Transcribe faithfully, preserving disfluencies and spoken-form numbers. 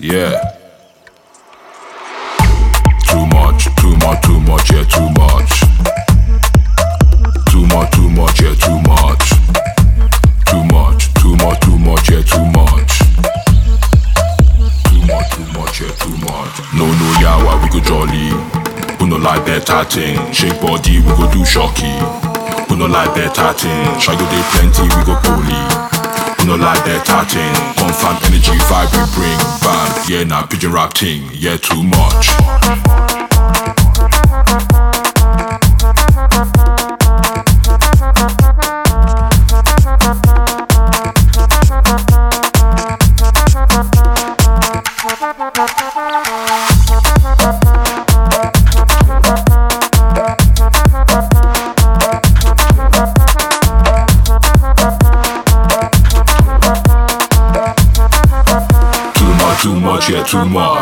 Yeah. Too much, too much, too much, yeah, too much. Too much, too much, yeah, too much. Too much, too much, too much, yeah, too much. Too much, too much, yeah, too much. No, no, yawa, we go jolly. We no like better thing. Shake body, we go do shocky. We no like better thing. Shy go dey plenty, we go poly. We no like better thing. Confirm energy vibe we bring. Bam, yeah, nah, pigeon rap thing. Yeah, too much. Too much, yeah, too much.